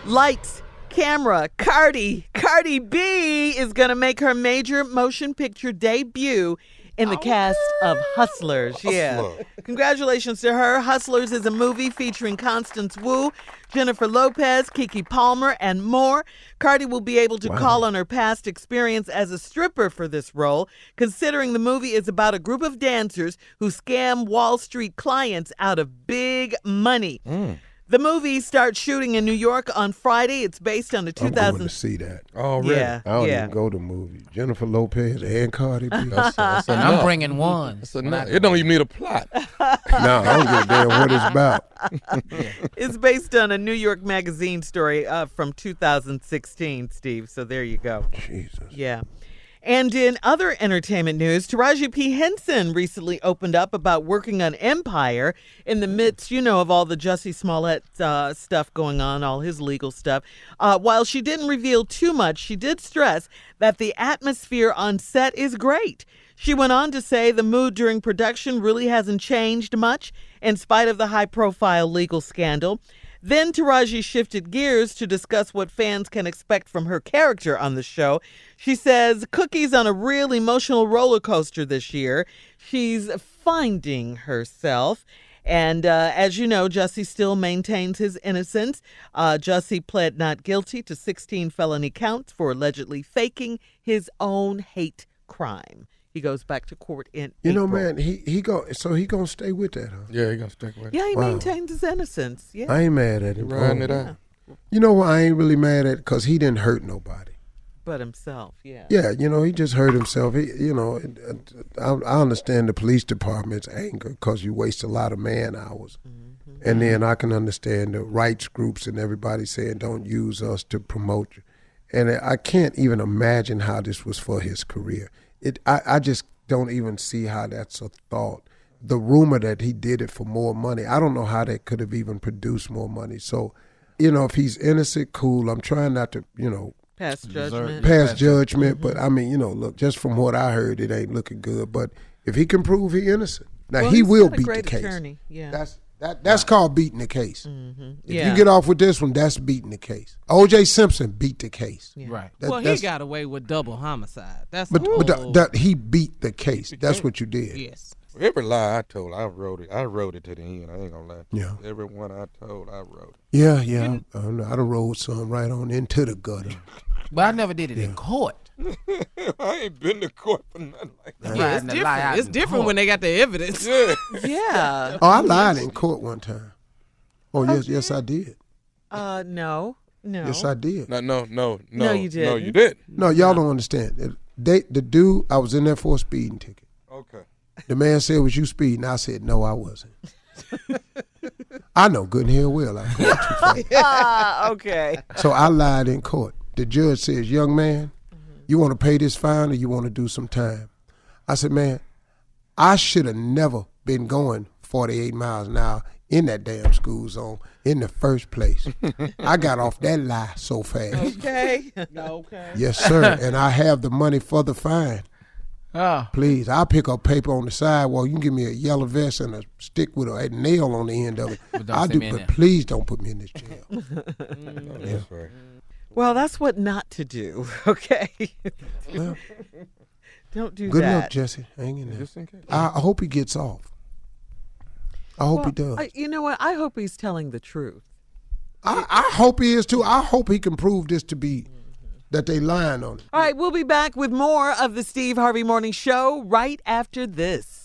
Lights, camera, Cardi B is going to make her major motion picture debut in the cast of Hustlers. Yeah. Congratulations to her. Hustlers is a movie featuring Constance Wu, Jennifer Lopez, Keke Palmer, and more. Cardi will be able to call on her past experience as a stripper for this role, considering the movie is about a group of dancers who scam Wall Street clients out of big money. The movie starts shooting in New York on Friday. It's based on the 2000. I'm going to see that. Oh, really? Yeah, I don't even go to movies. Jennifer Lopez and Cardi B. I'm bringing one. It don't even need a plot. No, I don't give a damn what it's about. It's based on a New York Magazine story from 2016, Steve. So there you go. Jesus. Yeah. And in other entertainment news, Taraji P. Henson recently opened up about working on Empire in the midst, of all the Jussie Smollett stuff going on, all his legal stuff. While she didn't reveal too much, she did stress that the atmosphere on set is great. She went on to say the mood during production really hasn't changed much in spite of the high-profile legal scandal. Then Taraji shifted gears to discuss what fans can expect from her character on the show. She says Cookie's on a real emotional roller coaster this year. She's finding herself. And as you know, Jussie still maintains his innocence. Jussie pled not guilty to 16 felony counts for allegedly faking his own hate crime. He goes back to court in April. Man, he gonna stay with that, huh? Yeah, he gonna stick with it. Yeah, he maintains his innocence. Yeah, I ain't mad at him. Riding it out. You know what I ain't really mad at? Because he didn't hurt nobody. But himself, yeah. Yeah, he just hurt himself. I understand the police department's anger because you waste a lot of man hours. Mm-hmm. And then I can understand the rights groups and everybody saying don't use us to promote you. And I can't even imagine how this was for his career. I just don't even see how that's a thought. The rumor that he did it for more money, I don't know how that could have even produced more money. So, if he's innocent, cool. I'm trying not to, pass judgment. Mm-hmm. But I mean, look, just from what I heard, it ain't looking good. But if he can prove he's innocent, now he will beat the case. Attorney. Yeah. That's called beating the case. Mm-hmm. If you get off with this one, that's beating the case. O.J. Simpson beat the case. Yeah. Right. He got away with double homicide. But he beat the case. That's what you did. Yes. Every lie I told, I wrote it. I wrote it to the end. I ain't gonna lie. Yeah. Every one I told, I wrote it. Yeah. I done rolled some right on into the gutter. But I never did it in court. I ain't been to court for nothing like that. Yeah, it's different. It's different when they got the evidence. Yeah. Oh, I lied in court one time. Oh, yes, I did. No. Yes, I did. No, you didn't. No, you did. No, y'all don't understand. The dude, I was in there for a speeding ticket. Okay. The man said, was you speeding? I said, no, I wasn't. I know good and hell well I caught you for Okay. So I lied in court. The judge says, young man, you want to pay this fine or you want to do some time? I said, man, I should have never been going 48 miles an hour in that damn school zone in the first place. I got off that lie so fast. Okay. Yes, sir. And I have the money for the fine. Please, I'll pick up paper on the sidewalk. You can give me a yellow vest and a stick with a nail on the end of it. But please don't put me in this jail. That's right. Well, that's what not to do, okay? Well, don't do good that. luck, Jesse. Hang in there. Just in case. I hope he gets off. I hope he does. You know what? I hope he's telling the truth. I hope he is, too. I hope he can prove this to be that they lying on him. All right, we'll be back with more of the Steve Harvey Morning Show right after this.